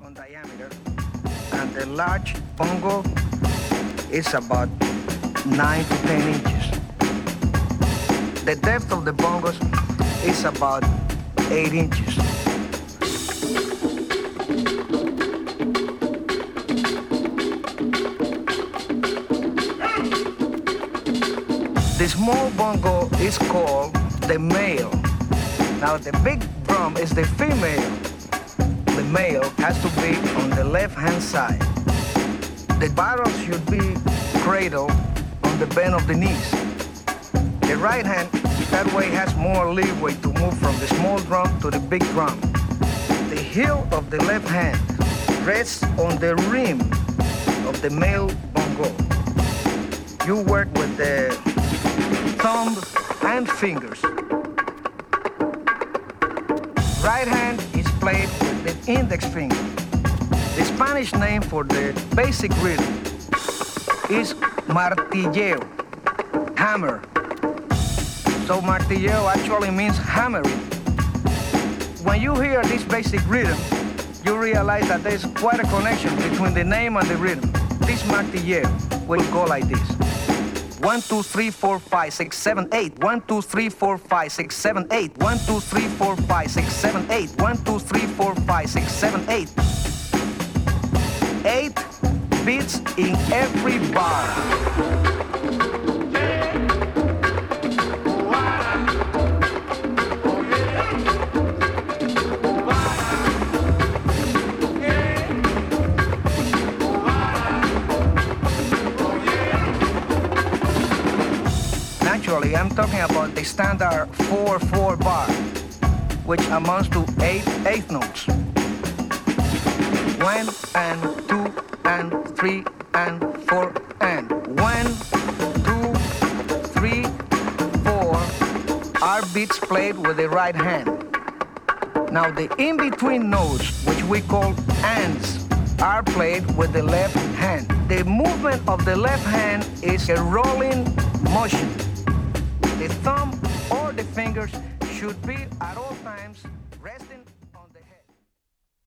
on diameter, and the large bongo is about 9 to 10 inches. The depth of the bongos is about 8 inches. The small bongo is called the male. Now the big drum is the female. The male has to be on the left-hand side. The barrel should be cradled on the bend of the knees. The right hand, that way, has more leeway to move from the small drum to the big drum. The heel of the left hand rests on the rim of the male bongo. You work with the thumb and fingers. Right hand is played with the index finger. The Spanish name for the basic rhythm is martilleo, hammer. So martilleo actually means hammering. When you hear this basic rhythm, you realize that there's quite a connection between the name and the rhythm. This martilleo will go like this. 1, 2, 3, 4, 5, 6, 7, 8. 1, 2, 3, 4, 5, 6, 7, 8. 1, 2, 3, 4, 5, 6, 7, 8. 1, 2, 3, 4, 5, 6, 7, 8. 8 beats in every bar. Actually, I'm talking about the standard 4/4 bar, which amounts to 8 eighth notes. 1 and 2 and 3 and 4 and 1, 2, 3, 4 are beats played with the right hand. Now the in-between notes, which we call ands, are played with the left hand. The movement of the left hand is a rolling motion. The thumb or the fingers should be at all times